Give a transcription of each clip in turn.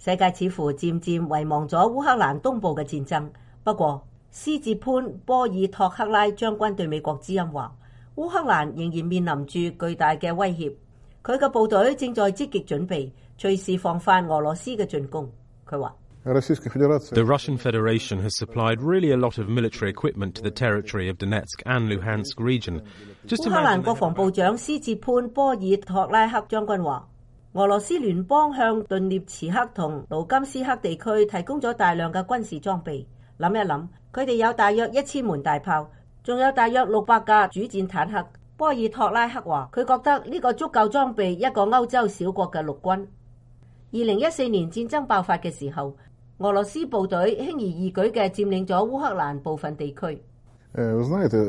世界似乎漸漸遺忘咗烏克蘭東部嘅戰爭。不過，斯捷潘波爾托克拉將軍對美國之音話，烏克蘭仍然面臨住巨大嘅威脅，佢嘅部隊正在積極準備，隨時防範俄羅斯嘅進攻。佢話 ：The Russian Federation has supplied really a lot of military equipment to the territory of Donetsk and Luhansk region. 烏克蘭國防部長斯捷潘波爾托拉克將軍話，俄羅斯聯邦向頓涅茨克同盧甘斯克地區提供咗大量嘅軍事裝備。諗一諗，佢哋有大約1000門大炮，仲有大約600架主戰坦克。波爾托拉克話，佢覺得呢個足夠裝備一個歐洲小國嘅陸軍。2014年戰爭爆發嘅時候，俄羅斯部隊輕而易舉嘅佔領咗烏克蘭部分地區。 In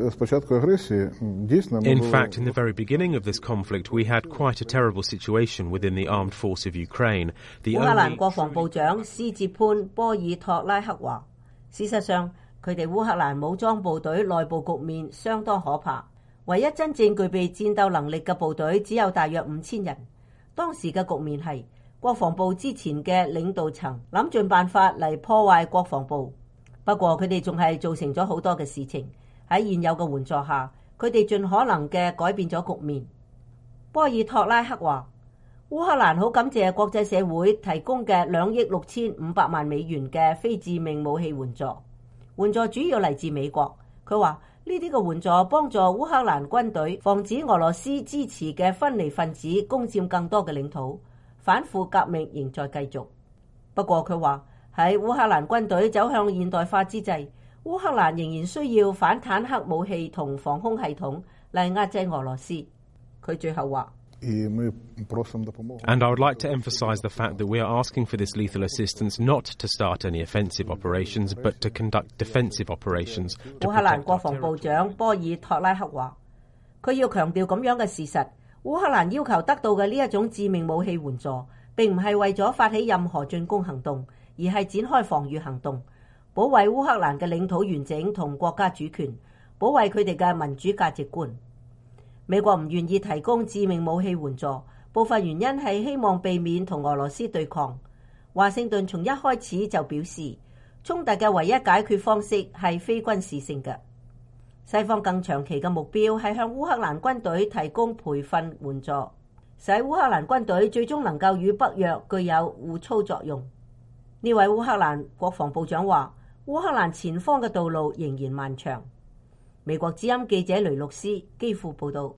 fact, in the very beginning of this conflict, we had quite a terrible situation within the armed force of Ukraine. 烏克蘭國防部長斯捷潘波爾托拉克話，事實上，佢哋烏克蘭武裝部隊內部局面相當可怕，唯一真正具備戰鬥能力嘅部隊只有大約5000人。當時嘅局面係，國防部之前嘅領導層諗盡辦法嚟破壞國防部，不過佢哋仲係造成咗好多嘅事情。喺現有嘅援助下，佢哋盡可能嘅改變咗局面。波爾托拉克話，烏克蘭好感謝國際社會提供嘅2億6500萬美元嘅非致命武器援助，援助主要嚟自美國。佢話呢啲嘅援助幫助烏克蘭軍隊防止俄羅斯支持嘅分離分子攻佔更多嘅領土，反腐革命仍在繼續。不過佢話喺烏克蘭軍隊走向現代化之際，烏克蘭仍然需要反坦克武器同防空系統嚟壓制俄羅斯。佢最後話 ：And I would like to emphasize the fact that we are asking for this lethal assistance not to start any offensive operations, but to conduct defensive operations. 烏克蘭國防部長波爾托拉克話，佢要強調咁樣嘅事實，烏克蘭要求得到嘅呢一種致命武器援助，並唔係為咗發起任何進攻行動，而係展開防禦行動，保衛烏克蘭嘅領土完整同國家主權，保衛佢哋嘅民主價值觀。美國唔願意提供致命武器援助，部分原因係希望避免同俄羅斯對抗。華盛頓從一開始就表示，衝突嘅唯一解決方式係非軍事性嘅。西方更長期嘅目標係向烏克蘭軍隊提供培訓援助，使烏克蘭軍隊最終能夠與北約具有互操作用。呢位烏克蘭國防部長話，烏克蘭前方嘅道路仍然漫長。美國之音記者雷洛斯基輔報道。